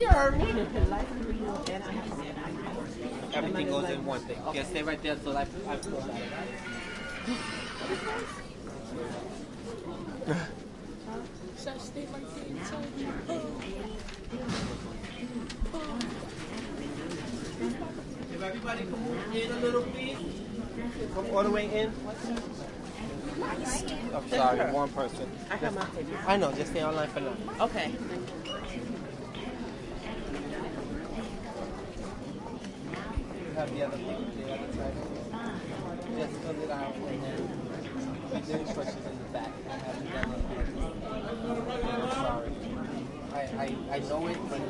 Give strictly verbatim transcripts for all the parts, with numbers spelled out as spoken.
Everything goes in one thing. Okay, stay right there so I, I pull that. If everybody can move in a little, please. Come all the way in. I'm sorry, one person. I have my paper. I know, just stay online for now. Okay. You have the other thing, the other side. Just fill it out and then the instructions in the back. I haven't done it. I'm sorry. I, I, I know it, but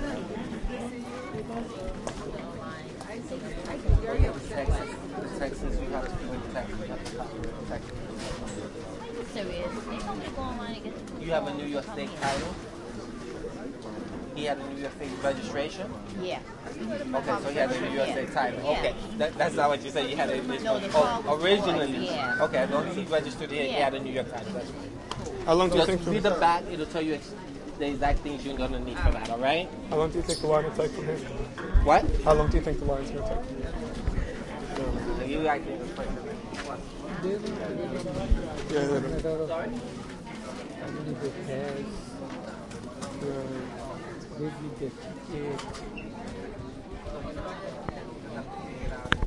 the Texas, the Texas, you have to do it in Texas. You have to copy it in Texas. Serious. They told me to go online and get the You have a New York State title? He had a New York State registration? Yeah. Okay, so he had a New York Yeah. State title. Yeah. Okay, that, that's not what you said. You had a No, the car oh, was originally. yours, yeah. Okay, as long as he registered here, he Yeah. had a New York title. That's right. How long do you Just think? read the back. It'll tell you ex- the exact things you're gonna need for that. All right? How long do you think the line will take from here? What? How long do you think the line's going to take? You actually explain it. Yeah, yeah, Sorry. yeah.